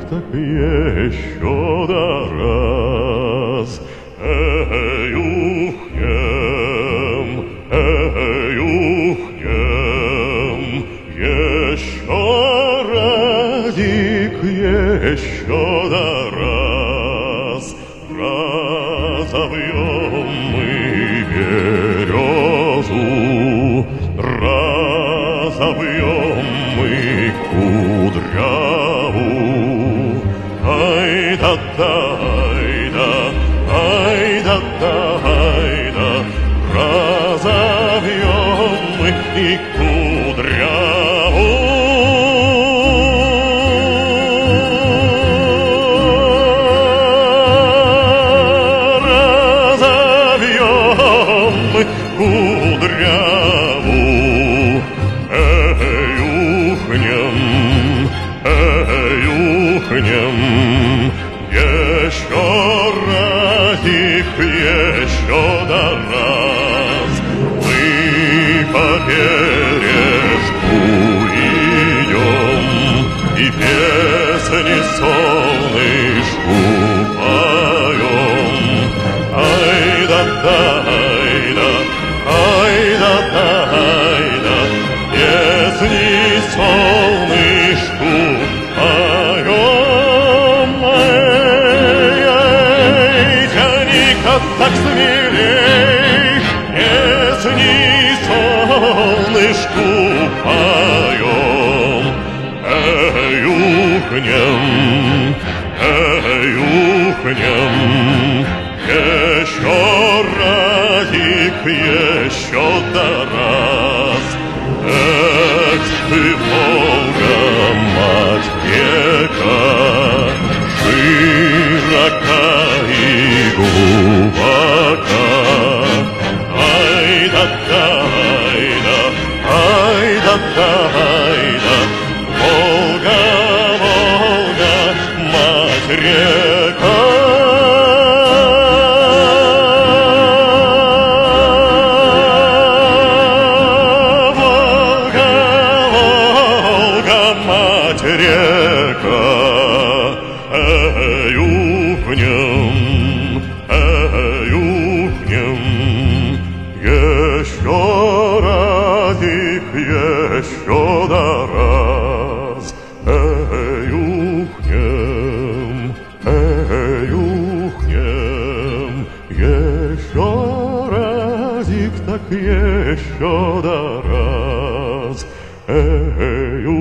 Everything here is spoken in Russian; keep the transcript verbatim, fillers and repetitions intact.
так еще да раз. Эй, ухнем, эй, ухнем, еще разик, еще да раз. Разовьем мы березу, разовьем мы кудряву. Ай-да-да, ай-да, ай-да-да, ай-да, разовьем мы и кудряву. Разовьем мы кудряву. Эй, ухнем, эй, ухнем, еще разик, еще да раз. Мы по бережку идем и песни солнышку поем. Ай-да-да, ай-да, ай-да-да, ай-да, песни солнышку поем. Эй-эй, тяни-ка так смелей, песни солнышку поем. Эй, ухнем, эй, ухнем, еще разик, еще да раз. Эх ты, Волга, мать река, широка и глубока. Ай-да-да, ай-да, ай-да-да, ай-да, Волга, Волга, мать река. Река, эй, ухнем, эй, ухнем, еще разик, еще да раз. Эй, ухнем, эй, ухнем, еще разик, так еще да раз. Эй,